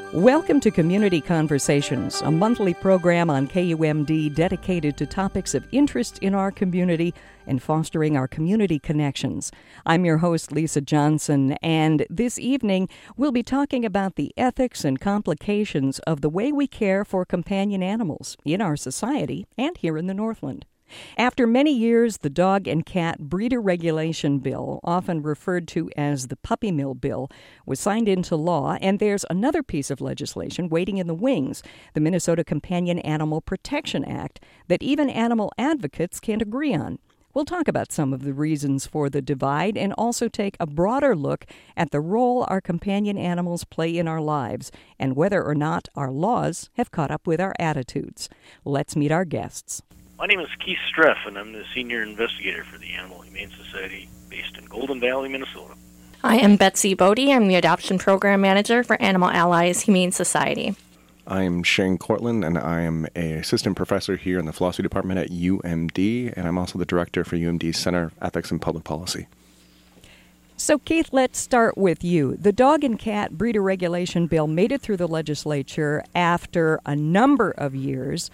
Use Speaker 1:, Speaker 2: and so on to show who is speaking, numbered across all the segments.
Speaker 1: Welcome to Community Conversations, a monthly program on KUMD dedicated to topics of interest in our community and fostering our community connections. I'm your host, Lisa Johnson, and this evening we'll be talking about the ethics and complications of the way we care for companion animals in our society and here in the Northland. After many years, the Dog and Cat Breeder Regulation Bill, often referred to as the Puppy Mill Bill, was signed into law, and there's another piece of legislation waiting in the wings, the Minnesota Companion Animal Protection Act, that even animal advocates can't agree on. We'll talk about some of the reasons for the divide and also take a broader look at the role our companion animals play in our lives and whether or not our laws have caught up with our attitudes. Let's meet our guests.
Speaker 2: My name is Keith Streff, and I'm the Senior Investigator for the Animal Humane Society based in Golden Valley, Minnesota.
Speaker 3: I am Betsy Bodie. I'm the Adoption Program Manager for Animal Allies Humane Society.
Speaker 4: I'm Shane Cortland, and I am an assistant professor here in the philosophy department at UMD, and I'm also the director for UMD's Center of Ethics and Public Policy.
Speaker 1: So, Keith, let's start with you. The Dog and Cat Breeder Regulation Bill made it through the legislature after a number of years.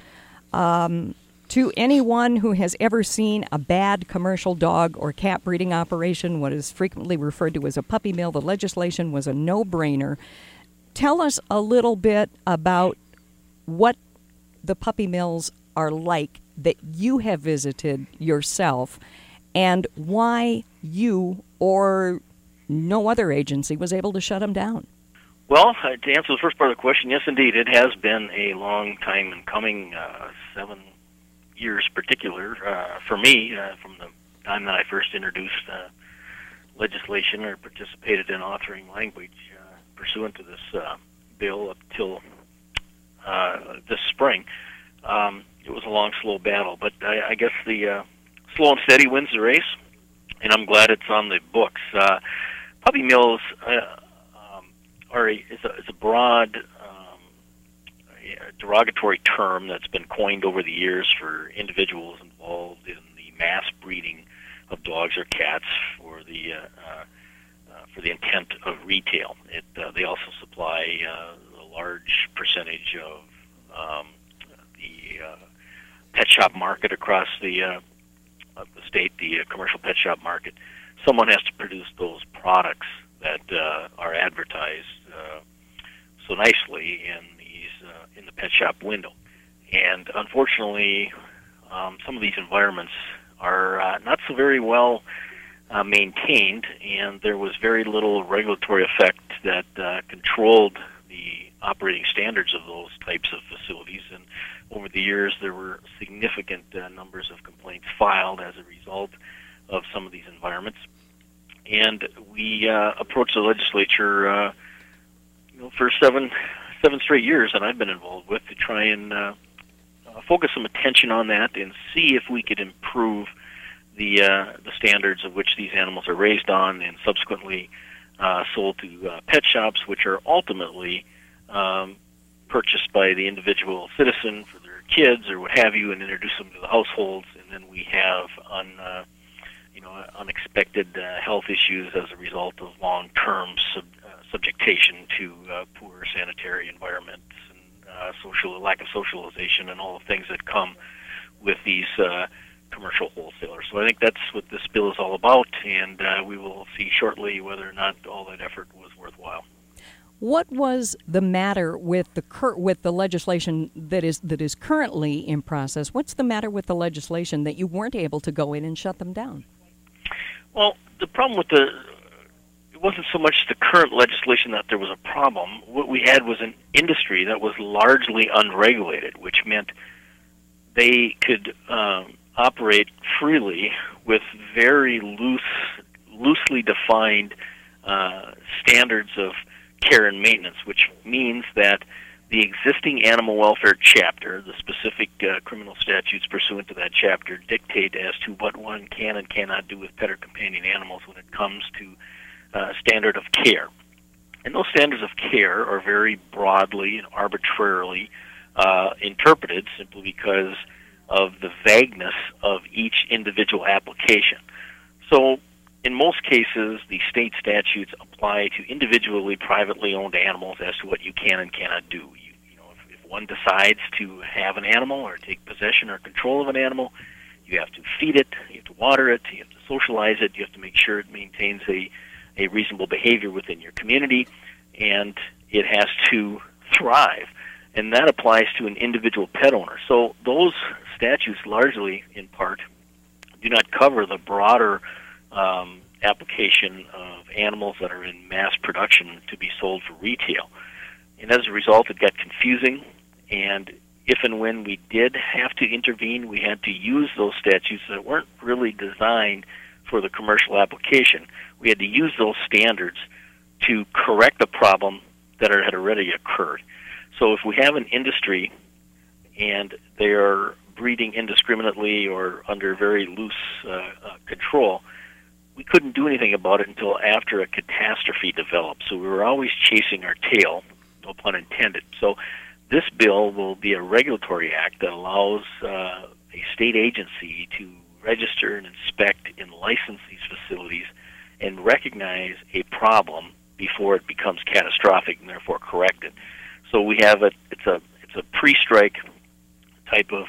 Speaker 1: To anyone who has ever seen a bad commercial dog or cat breeding operation, what is frequently referred to as a puppy mill, the legislation was a no-brainer. Tell us a little bit about what the puppy mills are like that you have visited yourself and why you or no other agency was able to shut them down.
Speaker 2: Well, to answer the first part of the question, yes, indeed, it has been a long time in coming, 7 years particular, for me, from the time that I first introduced legislation or participated in authoring language pursuant to this bill up till this spring. It was a long, slow battle, but I guess the slow and steady wins the race, and I'm glad it's on the books. Puppy mills is a broad derogatory term that's been coined over the years for individuals involved in the mass breeding of dogs or cats for the intent of retail. They also supply a large percentage of the pet shop market across the state, the commercial pet shop market. Someone has to produce those products that are advertised so nicely in the pet shop window. And unfortunately, some of these environments are not so very well maintained, and there was very little regulatory effect that controlled the operating standards of those types of facilities. And over the years, there were significant numbers of complaints filed as a result of some of these environments. And we approached the legislature for seven straight years that I've been involved with to try and focus some attention on that and see if we could improve the standards of which these animals are raised on and subsequently sold to pet shops, which are ultimately purchased by the individual citizen for their kids or what have you, and introduce them to the households, and then we have unexpected health issues as a result of long-term subjectation to poor sanitary environments and lack of socialization and all the things that come with these commercial wholesalers. So I think that's what this bill is all about, and we will see shortly whether or not all that effort was worthwhile.
Speaker 1: What was the matter with the legislation that is currently in process? What's the matter with the legislation that you weren't able to go in and shut them down?
Speaker 2: Well, the problem with it wasn't so much the current legislation that there was a problem. What we had was an industry that was largely unregulated, which meant they could operate freely with very loosely defined standards of care and maintenance, which means that the existing animal welfare chapter, the specific criminal statutes pursuant to that chapter, dictate as to what one can and cannot do with pet or companion animals when it comes to standard of care. And those standards of care are very broadly and arbitrarily interpreted simply because of the vagueness of each individual application. So in most cases, the state statutes apply to individually, privately owned animals as to what you can and cannot do. If one decides to have an animal or take possession or control of an animal, you have to feed it, you have to water it, you have to socialize it, you have to make sure it maintains a reasonable behavior within your community, and it has to thrive. And that applies to an individual pet owner. So those statutes largely, in part, do not cover the broader application of animals that are in mass production to be sold for retail. And as a result, it got confusing, and if and when we did have to intervene, we had to use those statutes that weren't really designed for the commercial application. We had to use those standards to correct the problem that had already occurred. So if we have an industry and they are breeding indiscriminately or under very loose control, we couldn't do anything about it until after a catastrophe developed. So we were always chasing our tail, no pun intended. So this bill will be a regulatory act that allows a state agency to register and inspect and license these facilities and recognize a problem before it becomes catastrophic and therefore correct it. So we have it's a pre-strike type of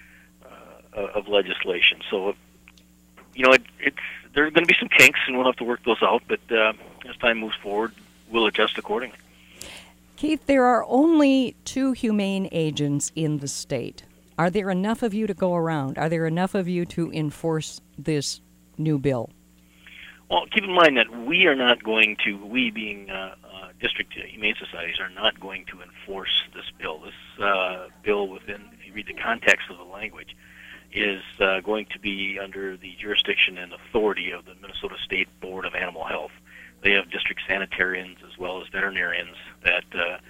Speaker 2: legislation. So there are going to be some kinks, and we'll have to work those out. But as time moves forward, we'll adjust accordingly.
Speaker 1: Keith, there are only 2 humane agents in the state. Are there enough of you to go around? Are there enough of you to enforce this new bill?
Speaker 2: Well, keep in mind that we are not going to, we being district humane societies, are not going to enforce this bill. This bill within, if you read the context of the language, is going to be under the jurisdiction and authority of the Minnesota State Board of Animal Health. They have district sanitarians as well as veterinarians that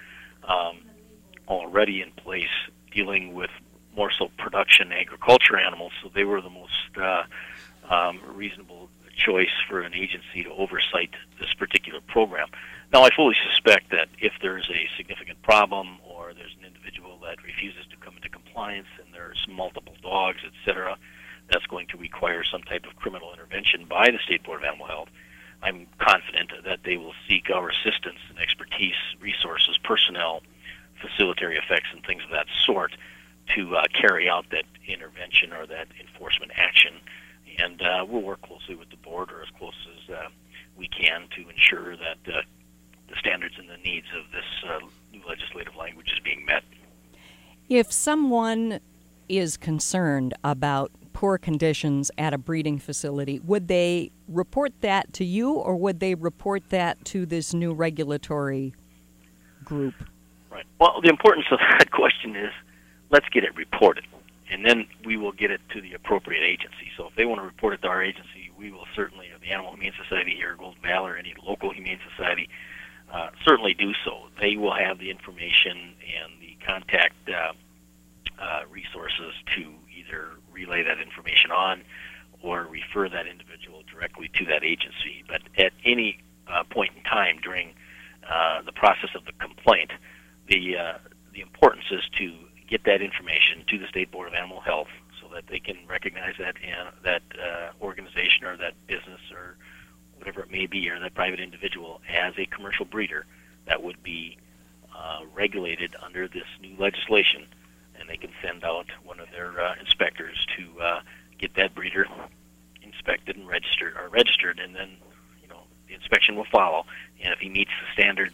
Speaker 2: already in place dealing with more so production agriculture animals, so they were the most reasonable choice for an agency to oversight this particular program. Now, I fully suspect that if there's a significant problem or there's an individual that refuses to come into compliance and there's multiple dogs, etc., that's going to require some type of criminal intervention by the State Board of Animal Health. I'm confident that they will seek our assistance and expertise, resources, personnel, facilitary effects, and things of that sort to carry out that intervention or that enforcement action. And we'll work closely with the board, or as close as we can, to ensure that the standards and the needs of this new legislative language is being met.
Speaker 1: If someone is concerned about poor conditions at a breeding facility, would they report that to you, or would they report that to this new regulatory group?
Speaker 2: Right. Well, the importance of that question is, let's get it reported, and then we will get it to the appropriate agency. So if they want to report it to our agency, we will certainly, the Animal Humane Society here, Golden Valor, any local humane society, certainly do so. They will have the information and the contact resources to either relay that information on or refer that individual directly to that agency. But at any point in time during the process of the complaint, the importance is to get that information to the State Board of Animal Health so that they can recognize that organization or that business or whatever it may be, or that private individual as a commercial breeder that would be regulated under this new legislation, and they can send out one of their inspectors to get that breeder inspected and registered, and then the inspection will follow. And if he meets the standards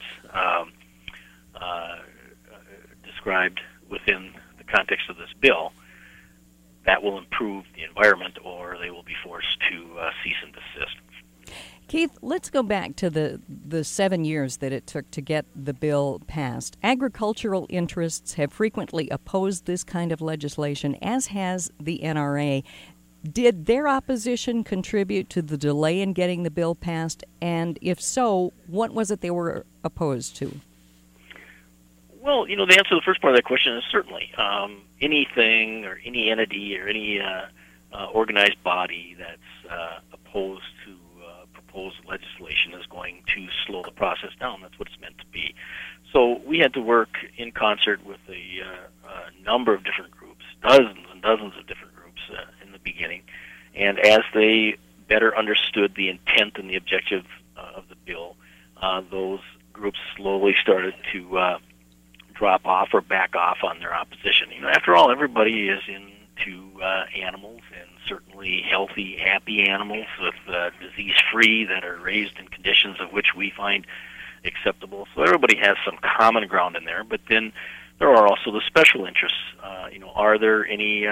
Speaker 2: described within the context of this bill, that will improve the environment, or they will be forced to cease and desist.
Speaker 1: Keith, let's go back to the 7 years that it took to get the bill passed. Agricultural interests have frequently opposed this kind of legislation, as has the NRA. Did their opposition contribute to the delay in getting the bill passed? And if so, what was it they were opposed to?
Speaker 2: Well, the answer to the first part of that question is certainly anything or any entity or any organized body that's opposed to proposed legislation is going to slow the process down. That's what it's meant to be. So we had to work in concert with a number of different groups, dozens and dozens of different groups in the beginning. And as they better understood the intent and the objective of the bill, those groups slowly started to drop off or back off on their opposition. After all, everybody is into animals, and certainly healthy, happy animals with disease-free that are raised in conditions of which we find acceptable. So everybody has some common ground in there, but then there are also the special interests. Are there any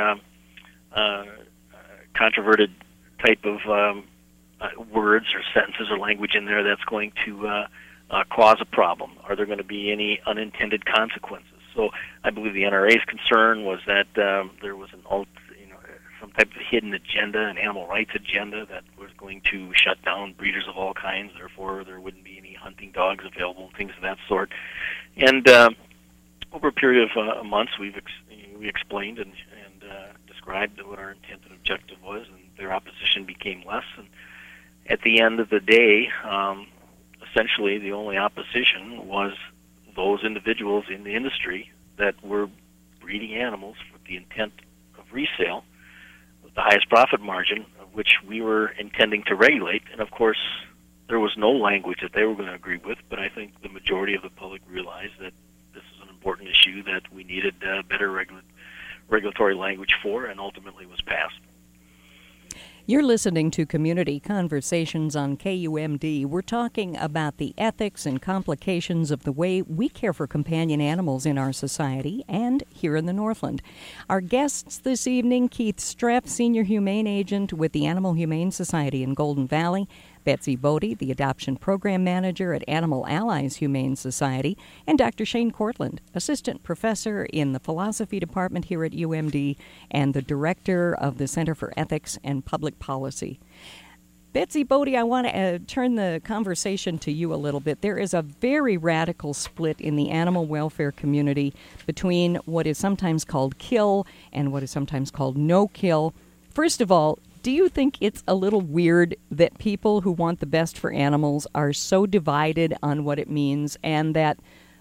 Speaker 2: controverted type of words or sentences or language in there that's going to cause a problem? Are there going to be any unintended consequences? So I believe the NRA's concern was that there was some type of hidden agenda, an animal rights agenda that was going to shut down breeders of all kinds. Therefore, there wouldn't be any hunting dogs available, things of that sort. And over a period of months, we explained and described what our intent and objective was, and their opposition became less. And at the end of the day, essentially the only opposition was those individuals in the industry that were breeding animals with the intent of resale, with the highest profit margin, of which we were intending to regulate. And of course, there was no language that they were going to agree with, but I think the majority of the public realized that this is an important issue that we needed better regulatory language for, and ultimately was passed.
Speaker 1: You're listening to Community Conversations on KUMD. We're talking about the ethics and complications of the way we care for companion animals in our society and here in the Northland. Our guests this evening, Keith Streff, Senior Humane Agent with the Animal Humane Society in Golden Valley, Betsy Bodie, the Adoption Program Manager at Animal Allies Humane Society, and Dr. Shane Cortland, Assistant Professor in the Philosophy Department here at UMD and the Director of the Center for Ethics and Public Policy. Betsy Bodie, I want to turn the conversation to you a little bit. There is a very radical split in the animal welfare community between what is sometimes called kill and what is sometimes called no kill. First of all, do you think it's a little weird that people who want the best for animals are so divided on what it means, and that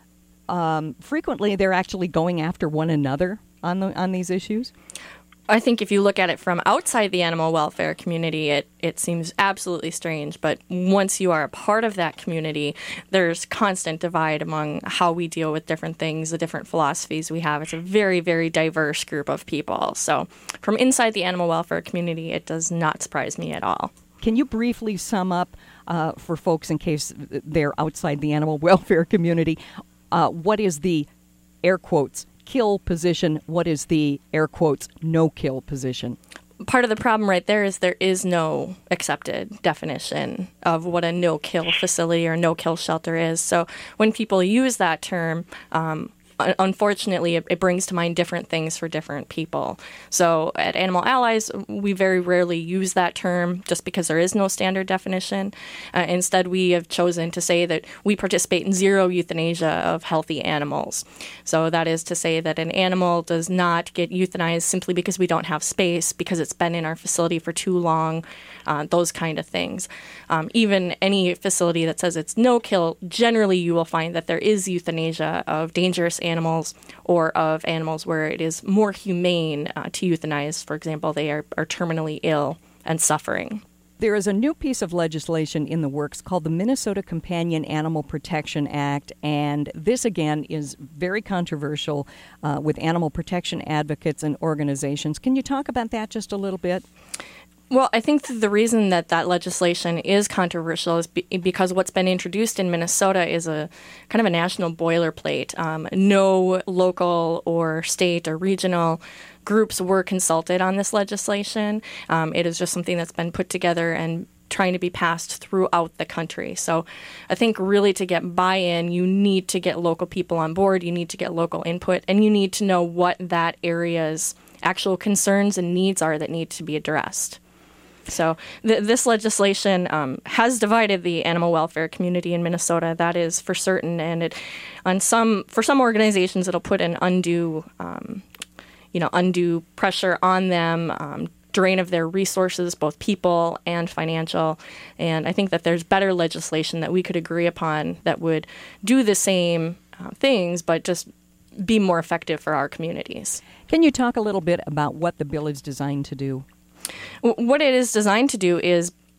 Speaker 1: frequently they're actually going after one another on these issues?
Speaker 3: I think if you look at it from outside the animal welfare community, it seems absolutely strange. But once you are a part of that community, there's constant divide among how we deal with different things, the different philosophies we have. It's a very, very diverse group of people. So from inside the animal welfare community, it does not surprise me at all.
Speaker 1: Can you briefly sum up for folks in case they're outside the animal welfare community, what is the, air quotes, kill position? What is the, air quotes, no kill position?
Speaker 3: Part of the problem right there is there is no accepted definition of what a no-kill facility or no-kill shelter is. So when people use that term, unfortunately, it brings to mind different things for different people. So at Animal Allies, we very rarely use that term just because there is no standard definition. Instead, we have chosen to say that we participate in zero euthanasia of healthy animals. So that is to say that an animal does not get euthanized simply because we don't have space, because it's been in our facility for too long, those kind of things. Even any facility that says it's no-kill, generally you will find that there is euthanasia of dangerous animals or of animals where it is more humane to euthanize. For example, they are terminally ill and suffering.
Speaker 1: There is a new piece of legislation in the works called the Minnesota Companion Animal Protection Act, and this, again, is very controversial with animal protection advocates and organizations. Can you talk about that just a little bit?
Speaker 3: Well, I think the reason that legislation is controversial is because what's been introduced in Minnesota is a kind of a national boilerplate. No local or state or regional groups were consulted on this legislation. It is just something that's been put together and trying to be passed throughout the country. So I think really to get buy-in, you need to get local people on board, you need to get local input, and you need to know what that area's actual concerns and needs are that need to be addressed. So this legislation has divided the animal welfare community in Minnesota. That is for certain, and for some organizations, it'll put an undue pressure on them, drain of their resources, both people and financial. And I think that there's better legislation that we could agree upon that would do the same things, but just be more effective for our communities.
Speaker 1: Can you talk a little bit about what the bill is designed to do?
Speaker 3: What it is designed to do is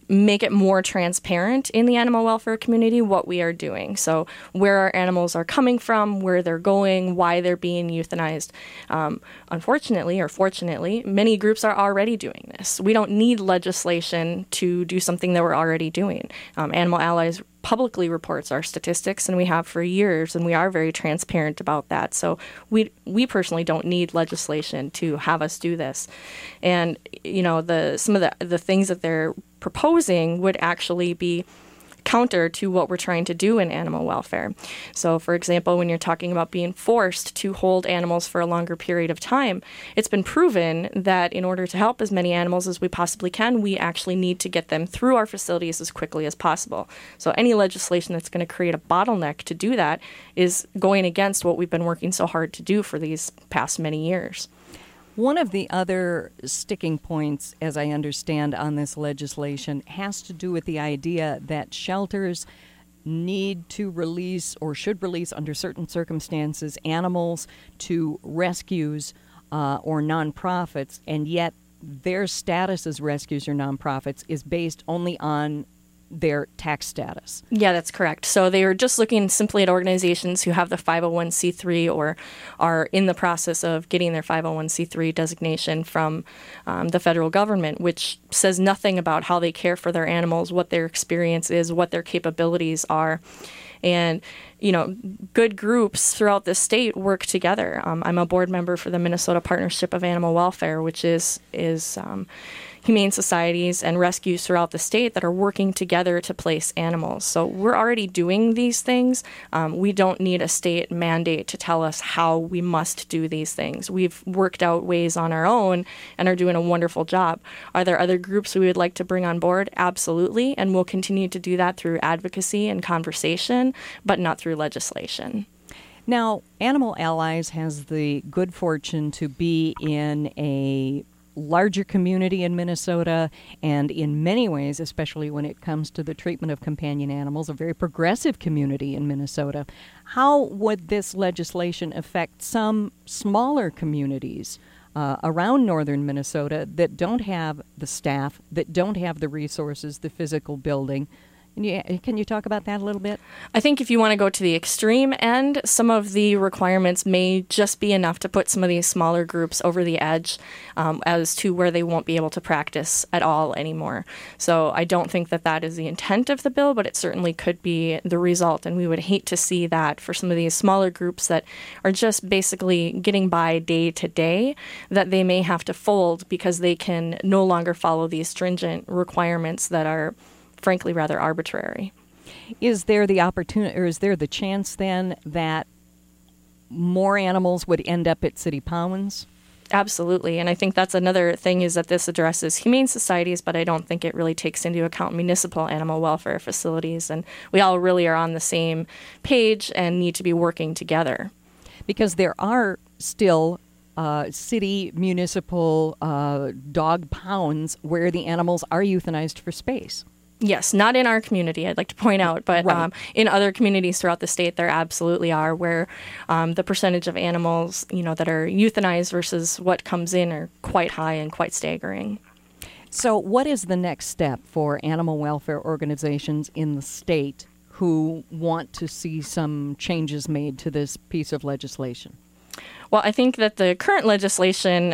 Speaker 3: make it more transparent in the animal welfare community what we are doing. So where our animals are coming from, where they're going, why they're being euthanized. Unfortunately, or fortunately, many groups are already doing this. We don't need legislation to do something that we're already doing. Animal Allies publicly reports our statistics, and we have for years, and we are very transparent about that. So we personally don't need legislation to have us do this. And some of the things that they're proposing would actually be counter to what we're trying to do in animal welfare. So, for example, when you're talking about being forced to hold animals for a longer period of time, it's been proven that in order to help as many animals as we possibly can, we actually need to get them through our facilities as quickly as possible. So any legislation that's going to create a bottleneck to do that is going against what we've been working so hard to do for these past many years.
Speaker 1: One of the other sticking points, as I understand, on this legislation has to do with the idea that shelters need to release or should release under certain circumstances animals to rescues or nonprofits, and yet their status as rescues or nonprofits is based only on their tax status.
Speaker 3: Yeah, that's correct. So they are just looking simply at organizations who have the 501c3 or are in the process of getting their 501c3 designation from the federal government, which says nothing about how they care for their animals, what their experience is, what their capabilities are. And, good groups throughout the state work together. I'm a board member for the Minnesota Partnership of Animal Welfare, which is humane societies and rescues throughout the state that are working together to place animals. So we're already doing these things. We don't need a state mandate to tell us how we must do these things. We've worked out ways on our own and are doing a wonderful job. Are there other groups we would like to bring on board? Absolutely. And we'll continue to do that through advocacy and conversation, but not through legislation.
Speaker 1: Now, Animal Allies has the good fortune to be in a larger community in Minnesota, and in many ways, especially when it comes to the treatment of companion animals, a very progressive community in Minnesota. How would this legislation affect some smaller communities around northern Minnesota that don't have the staff, that don't have the resources, the physical building? Can you talk about that a little bit?
Speaker 3: I think if you want to go to the extreme end, some of the requirements may just be enough to put some of these smaller groups over the edge as to where they won't be able to practice at all anymore. So I don't think that that is the intent of the bill, but it certainly could be the result. And we would hate to see that for some of these smaller groups that are just basically getting by day to day, that they may have to fold because they can no longer follow these stringent requirements that are frankly rather arbitrary.
Speaker 1: Is there the opportunity, or is there the chance then that more animals would end up at city pounds?
Speaker 3: Absolutely. And I think that's another thing, is that this addresses humane societies, but I don't think it really takes into account municipal animal welfare facilities. And we all really are on the same page and need to be working together.
Speaker 1: Because there are still city municipal dog pounds where the animals are euthanized for space.
Speaker 3: Yes, not in our community, I'd like to point out, but right. In other communities throughout the state, there absolutely are, where the percentage of animals, that are euthanized versus what comes in are quite high and quite staggering.
Speaker 1: So what is the next step for animal welfare organizations in the state who want to see some changes made to this piece of legislation?
Speaker 3: Well, I think that the current legislation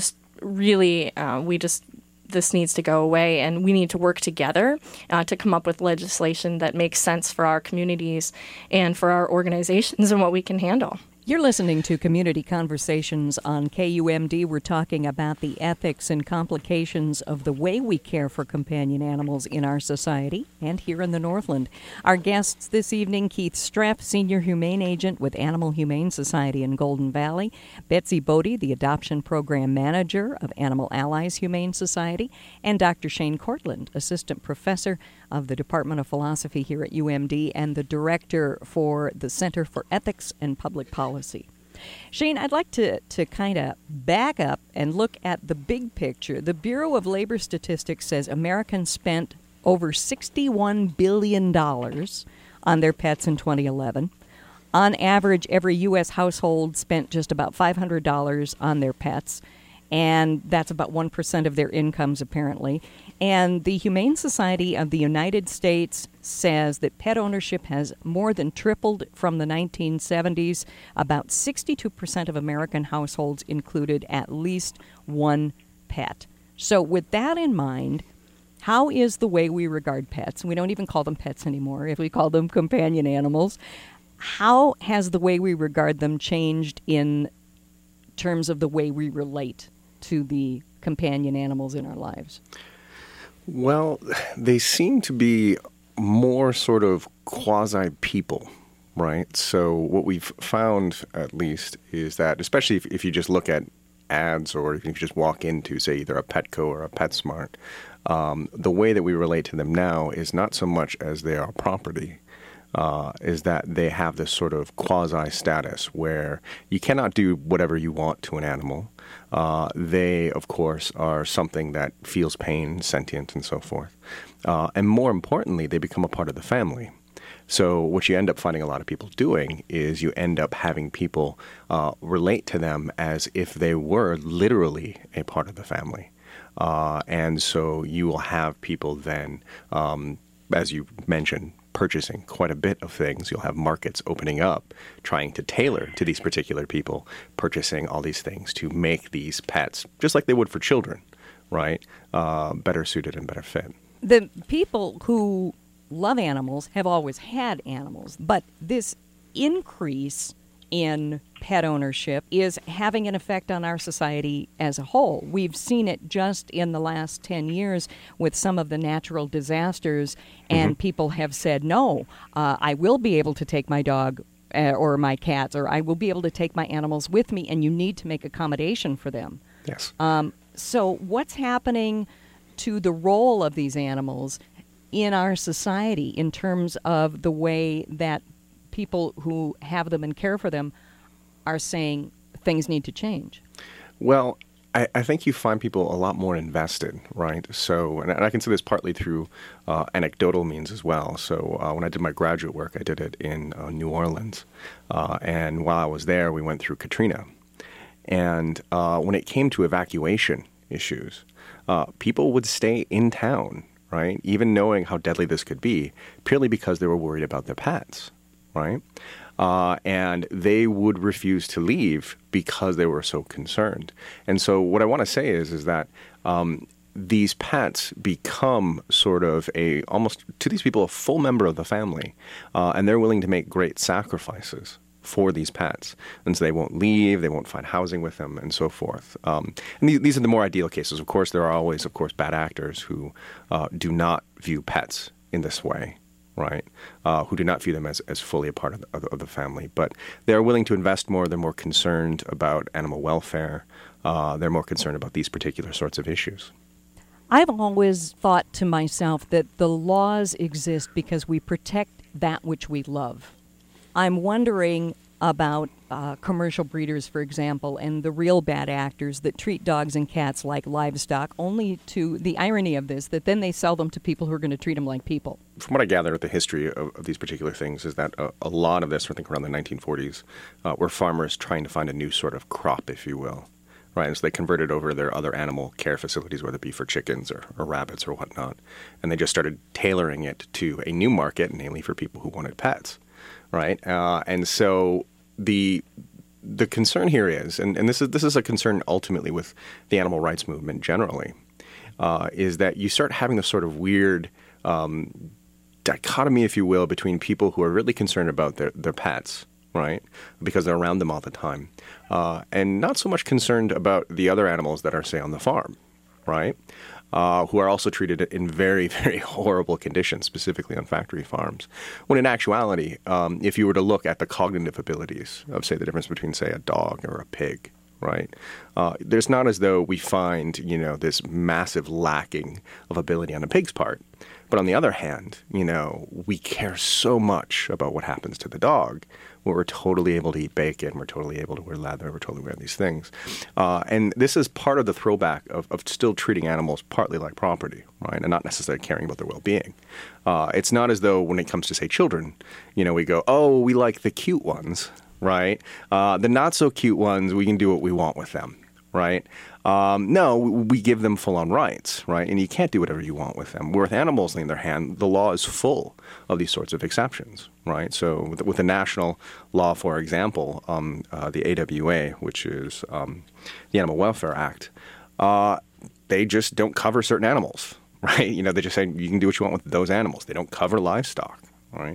Speaker 3: this needs to go away, and we need to work together to come up with legislation that makes sense for our communities and for our organizations and what we can handle.
Speaker 1: You're listening to Community Conversations on KUMD. We're talking about the ethics and complications of the way we care for companion animals in our society and here in the Northland. Our guests this evening, Keith Streff, Senior Humane Agent with Animal Humane Society in Golden Valley, Betsy Bodie, the Adoption Program Manager of Animal Allies Humane Society, and Dr. Shane Cortland, Assistant Professor of the Department of Philosophy here at UMD and the Director for the Center for Ethics and Public Policy. Shane, I'd like to kind of back up and look at the big picture. The Bureau of Labor Statistics says Americans spent over $61 billion on their pets in 2011. On average, every U.S. household spent just about $500 on their pets. and that's about 1% of their incomes, apparently. And the Humane Society of the United States says that pet ownership has more than tripled from the 1970s. About 62% of American households included at least one pet. So with that in mind, how is the way we regard pets? We don't even call them pets anymore, if we call them companion animals. How has the way we regard them changed in terms of the way we relate to the companion animals in our lives?
Speaker 4: Well, they seem to be more sort of quasi-people, right? So what we've found, at least, is that, especially if you just look at ads or if you just walk into, say, either a Petco or a PetSmart, the way that we relate to them now is not so much as they are property, is that they have this sort of quasi-status where you cannot do whatever you want to an animal. They, of course, are something that feels pain, sentient, and so forth. And more importantly, they become a part of the family. So what you end up finding a lot of people doing is you end up having people relate to them as if they were literally a part of the family. And so you will have people then, as you mentioned, purchasing quite a bit of things. You'll have markets opening up, trying to tailor to these particular people, purchasing all these things to make these pets, just like they would for children, right, better suited and better fit.
Speaker 1: The people who love animals have always had animals, but this increase in pet ownership is having an effect on our society as a whole. We've seen it just in the last 10 years with some of the natural disasters, and people have said, no, I will be able to take my dog or my cats, or I will be able to take my animals with me, and you need to make accommodation for them.
Speaker 4: Yes.
Speaker 1: So what's happening to the role of these animals in our society in terms of the way that people who have them and care for them are saying things need to change?
Speaker 4: Well, I think you find people a lot more invested, right? So, and I can see this partly through anecdotal means as well. So when I did my graduate work, I did it in New Orleans. And while I was there, we went through Katrina. And when it came to evacuation issues, people would stay in town, right? Even knowing how deadly this could be, purely because they were worried about their pets. Right? And they would refuse to leave because they were so concerned. And so what I want to say is that these pets become sort of almost to these people, a full member of the family. And they're willing to make great sacrifices for these pets. And so they won't leave, they won't find housing with them, and so forth. And these are the more ideal cases. Of course, there are always, bad actors who do not view pets in this way. Right, who do not view them as fully a part of the family. But they're willing to invest more. They're more concerned about animal welfare. They're more concerned about these particular sorts of issues.
Speaker 1: I've always thought to myself that the laws exist because we protect that which we love. I'm wondering about commercial breeders, for example, and the real bad actors that treat dogs and cats like livestock, only to the irony of this, that then they sell them to people who are going to treat them like people.
Speaker 4: From what I gather of the history of these particular things is that a lot of this, I think around the 1940s, were farmers trying to find a new sort of crop, if you will. Right, and so they converted over their other animal care facilities, whether it be for chickens or rabbits or whatnot, and they just started tailoring it to a new market, namely for people who wanted pets. Right, and so the concern here is, and this is a concern ultimately with the animal rights movement generally, is that you start having this sort of weird dichotomy, if you will, between people who are really concerned about their pets, right, because they're around them all the time, and not so much concerned about the other animals that are, say, on the farm, right, who are also treated in very, very horrible conditions, specifically on factory farms. When in actuality, if you were to look at the cognitive abilities of, say, the difference between, say, a dog or a pig, right, there's not as though we find, this massive lacking of ability on a pig's part. But on the other hand, we care so much about what happens to the dog, where we're totally able to eat bacon, we're totally able to wear leather, we're totally wear these things. And this is part of the throwback of still treating animals partly like property, right, and not necessarily caring about their well-being. It's not as though when it comes to, say, children, we go, oh, we like the cute ones, right? The not-so-cute ones, we can do what we want with them. Right? No, we give them full-on rights, right? And you can't do whatever you want with them. Where with animals, on the other hand, the law is full of these sorts of exceptions, right? So with the national law, for example, the AWA, which is the Animal Welfare Act, they just don't cover certain animals, right? You know, they just say you can do what you want with those animals. They don't cover livestock, right?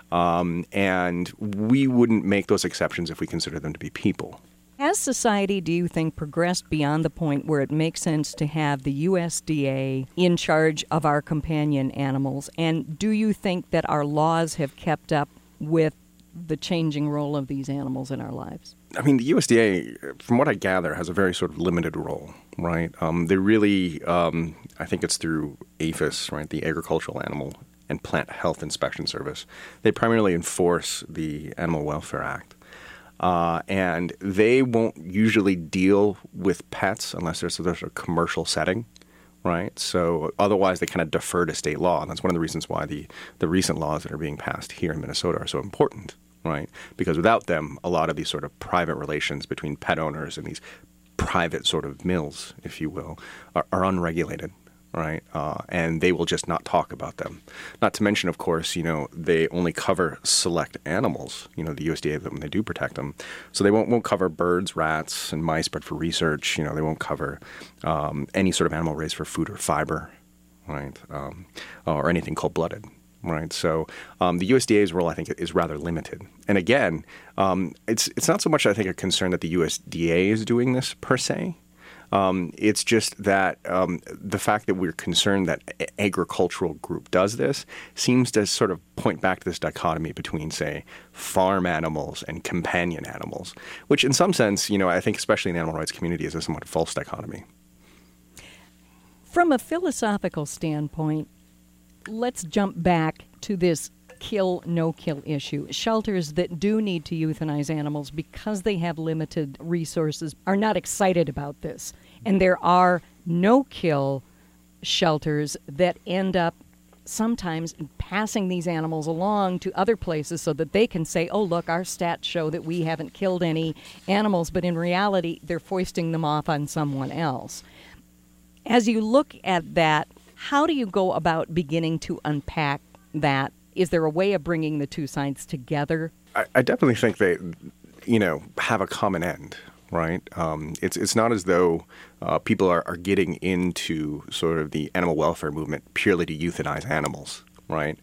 Speaker 4: And we wouldn't make those exceptions if we consider them to be people.
Speaker 1: Has society, do you think, progressed beyond the point where it makes sense to have the USDA in charge of our companion animals? And do you think that our laws have kept up with the changing role of these animals in our lives?
Speaker 4: I mean, the USDA, from what I gather, has a very sort of limited role, right? They really, I think it's through APHIS, right, the Agricultural Animal and Plant Health Inspection Service. They primarily enforce the Animal Welfare Act. And they won't usually deal with pets unless there's a commercial setting, right? So otherwise they kind of defer to state law. And that's one of the reasons why the recent laws that are being passed here in Minnesota are so important, right? Because without them, a lot of these sort of private relations between pet owners and these private sort of mills, if you will, are unregulated. Right, and they will just not talk about them. Not to mention, of course, you know, they only cover select animals. You know, the USDA, when they do protect them, so they won't cover birds, rats, and mice, but for research, you know, they won't cover any sort of animal raised for food or fiber, right, or anything cold-blooded. Right, so the USDA's role, I think, is rather limited. And again, it's not so much, I think, a concern that the USDA is doing this per se. It's just that the fact that we're concerned that agricultural group does this seems to sort of point back to this dichotomy between, say, farm animals and companion animals, which in some sense, you know, I think especially in the animal rights community is a somewhat false dichotomy.
Speaker 1: From a philosophical standpoint, let's jump back to this kill, no-kill issue. Shelters that do need to euthanize animals because they have limited resources are not excited about this. And there are no-kill shelters that end up sometimes passing these animals along to other places so that they can say, oh, look, our stats show that we haven't killed any animals, but in reality, they're foisting them off on someone else. As you look at that, how do you go about beginning to unpack that? Is there a way of bringing the two sides together?
Speaker 4: I definitely think they, you know, have a common end, right? It's not as though people are getting into sort of the animal welfare movement purely to euthanize animals, right?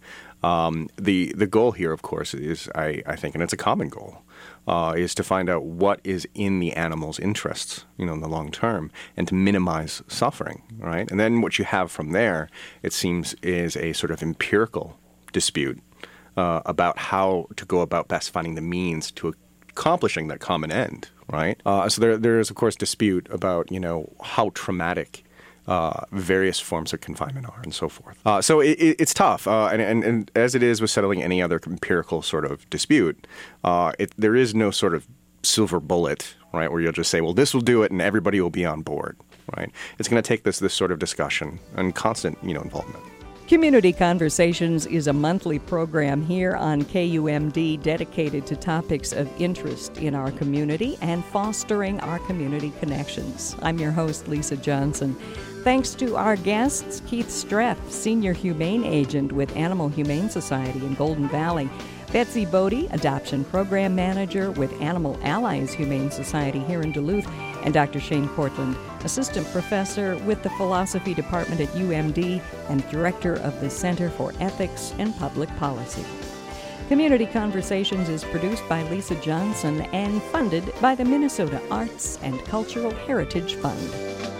Speaker 4: The goal here, of course, is, I think, and it's a common goal, is to find out what is in the animal's interests, you know, in the long term, and to minimize suffering, right? And then what you have from there, it seems, is a sort of empirical dispute about how to go about best finding the means to accomplishing that common end, right? So there is, of course, dispute about, you know, how traumatic various forms of confinement are and so forth. So it's tough. And as it is with settling any other empirical sort of dispute, there is no sort of silver bullet, right, where you'll just say, well, this will do it and everybody will be on board, right? It's going to take this sort of discussion and constant, you know, involvement.
Speaker 1: Community Conversations is a monthly program here on KUMD dedicated to topics of interest in our community and fostering our community connections. I'm your host, Lisa Johnson. Thanks to our guests, Keith Streff, Senior Humane Agent with Animal Humane Society in Golden Valley, Betsy Bodie, Adoption Program Manager with Animal Allies Humane Society here in Duluth, and Dr. Shane Portland, Assistant Professor with the Philosophy Department at UMD and Director of the Center for Ethics and Public Policy. Community Conversations is produced by Lisa Johnson and funded by the Minnesota Arts and Cultural Heritage Fund.